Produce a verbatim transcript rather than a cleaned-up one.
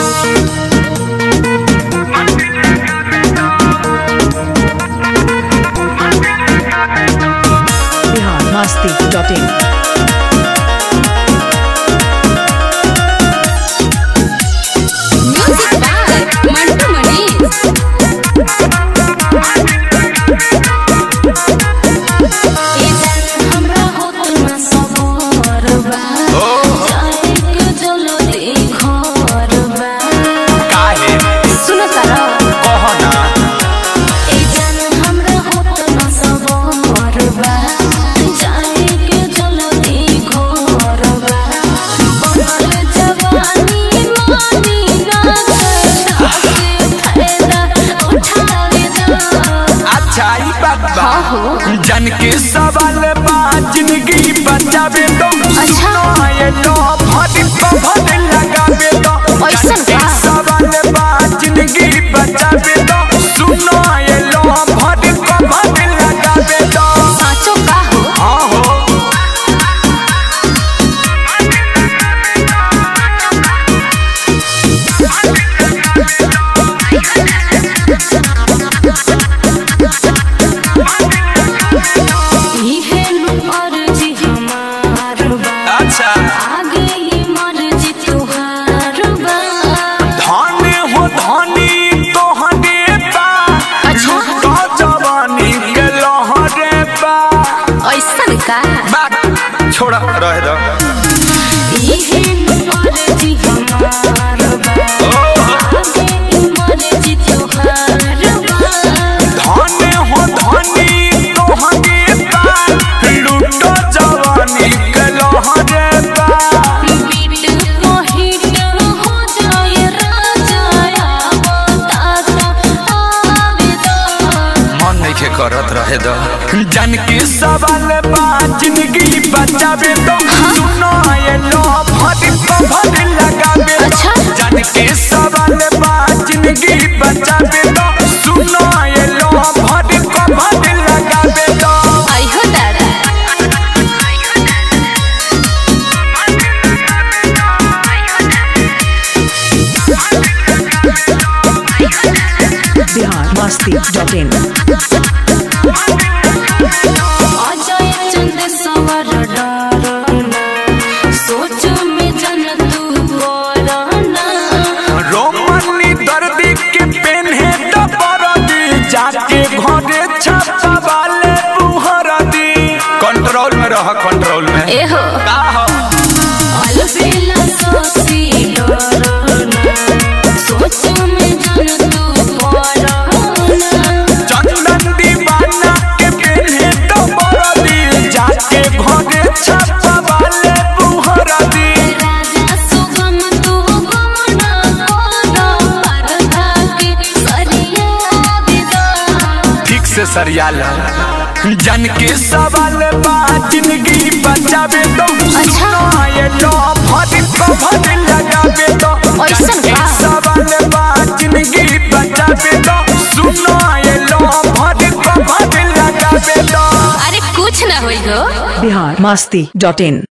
Masti dot in. Music by Mantu Manish. हमरा होत ना सबरबा जाए के चलो देखरबा काहे सुनो तारा कह ना ए जान हमरा होत ना सबरबा जाए के चलो देखरबा बनल जवानी मानी ना से फायदा उठावे दा अच्छा ई बात बा जन के सवाल बा जिंदगी बचावे तो अच्छा ये लो भरी भरी लगावे तो ऐसन का सवाल बा जिंदगी बचावे तो सुनो ये लो भरी भरी लगावे तो साचो का हो हां हो इहे मर्जी हमार बा अच्छा आगे ही मर्जी तुहार बा धन हो धनी तोहरे बा अच्छा तो जवानी के लहरे बा ऐसन का बात छोड़ा रह दो इहे मर्जी हमार बा आगे ही मर्जी तुहार बा धन हो धनी तोहरे बा लूटो जवानी के लहरे बा बीट को हिट हो जाए राजा बता आवेदा मन नहीं के करत रहे दो जन के सवाल बा जिंदगी बचावे तो सुनो ये लो भरी भरी लगावे तो अच्छा जन के सवाल बा जिंदगी बचावे तो सुनो ये लो भरी भरी लगावे तो आई हो दादा Bihar Masti dot in. Ajay चंद सवर डरना सोच में जन तू करना रोमनी दर्दी के पेन्हे दबरदी जाके घरे छापा वाले बुहरदी कंट्रोल में रह कंट्रोल में एहो का हो अलबेला सोसी डरना सोच में जन तू करना चंदन दीवाना के पेन्हे दबरदी जाके घरे छापा वाले बुहरदी राजा सुगम तू गमना कोना परधा के सरिया विदा ठीक से सरियाल जन के सवाल बा जिंदगी बचावे तो अच्छा। सुनो ये लो भरी भरी लगावे तो ऐसन जन के का? सवाल बा जिंदगी बचावे तो सुनो ये लो भरी भरी लगावे तो अरे कुछ ना होई गो Bihar Masti dot in.